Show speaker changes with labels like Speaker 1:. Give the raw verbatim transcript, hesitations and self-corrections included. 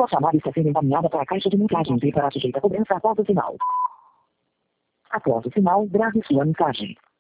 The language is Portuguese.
Speaker 1: Sua chamada está sendo encaminhada para a caixa de mensagens e para sujeita a cobrança após o sinal. Após o sinal, grave sua mensagem.